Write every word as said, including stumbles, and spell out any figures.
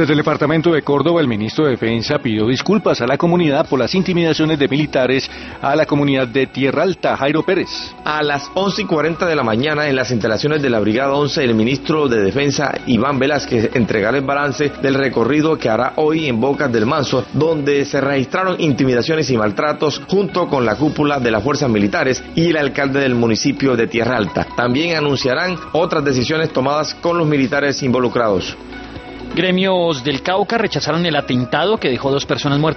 Desde el departamento de Córdoba, el ministro de Defensa pidió disculpas a la comunidad por las intimidaciones de militares a la comunidad de Tierra Alta. Jairo Pérez. A las once y cuarenta de la mañana, en las instalaciones de la Brigada once, el ministro de Defensa, Iván Velázquez, entregará el balance del recorrido que hará hoy en Bocas del Manso, donde se registraron intimidaciones y maltratos junto con la cúpula de las fuerzas militares y el alcalde del municipio de Tierra Alta. También anunciarán otras decisiones tomadas con los militares involucrados. Gremios del Cauca rechazaron el atentado que dejó dos personas muertas.